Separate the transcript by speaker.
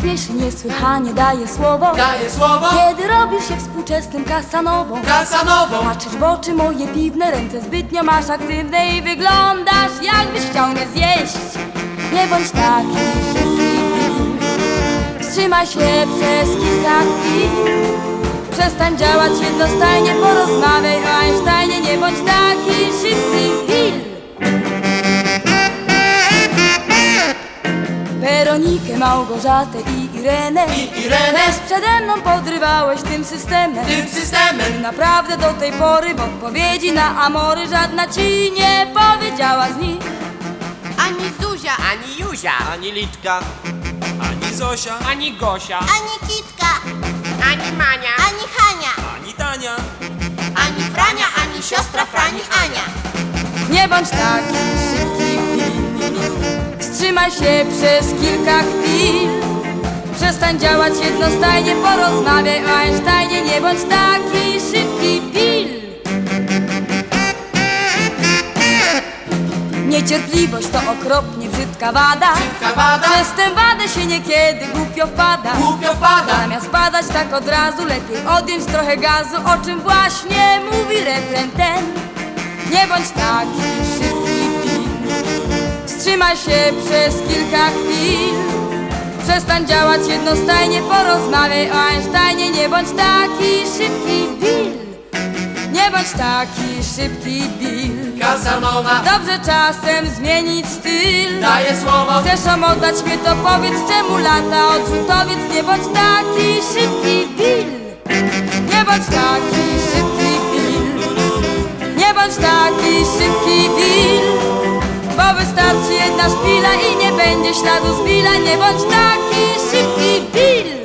Speaker 1: śmieszy niesłychanie, daje słowo. Kiedy robisz się współczesnym Casanową. Patrzysz w oczy moje piwne, ręce zbytnio masz aktywne i wyglądasz, jakbyś chciał mnie zjeść. Nie bądź taki szybki, wstrzymaj się przez kilka chwil. Przestań działać jednostajnie, porozmawiaj o Einsteinie. Nie bądź taki szybki, pil. Weronikę, Małgorzatę i Irenę też przede mną podrywałeś tym systemem. I naprawdę do tej pory w odpowiedzi na amory żadna ci nie powiedziała z nich.
Speaker 2: Ani Zuzia,
Speaker 3: ani Józia,
Speaker 4: ani Litka, ani Zosia,
Speaker 3: ani Gosia,
Speaker 2: ani Kitka,
Speaker 3: ani Mania,
Speaker 2: ani Hania,
Speaker 4: ani Tania,
Speaker 2: ani Frania, ani siostra Frani Ania.
Speaker 1: Nie bądź taki szybki, pil. Wstrzymaj się przez kilka chwil. Przestań działać jednostajnie, porozmawiaj o Einsteinie. Nie bądź taki szybki, pil. Niecierpliwość to okropnie brzydka wada. Przez tę wadę się niekiedy głupio wpada. Zamiast padać tak od razu, lepiej odjąć trochę gazu, o czym właśnie mówi refren ten. Nie bądź taki szybki, pil. Wstrzymaj się przez kilka chwil. Przestań działać jednostajnie, porozmawiaj o Einsteinie. Nie bądź taki szybki, pil. Nie bądź taki szybki, pil.
Speaker 3: Casanova
Speaker 1: Dobrze czasem zmienić styl.
Speaker 3: daje słowo.
Speaker 1: Chcesz omotać mnie, to powiedz, czemu lata odrzutowiec. Nie bądź taki szybki, pil. Nie bądź taki szybki, pil. Nie bądź taki szybki, pil. Bo wystarczy jedna szpila i nie będzie śladu z Billa. Nie bądź taki szybki, pil.